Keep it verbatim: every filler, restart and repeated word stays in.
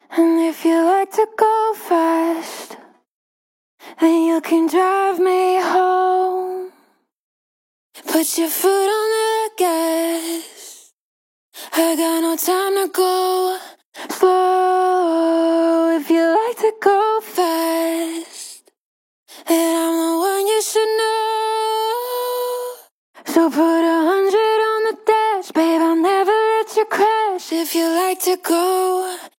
And if you like to go fast, then you can drive me home. Put your foot on the gas, I got no time to go slow. If you like to go fast, then I'm the one you should know. So put a hundred on the dash, babe, I'll never let you crash. If you like to go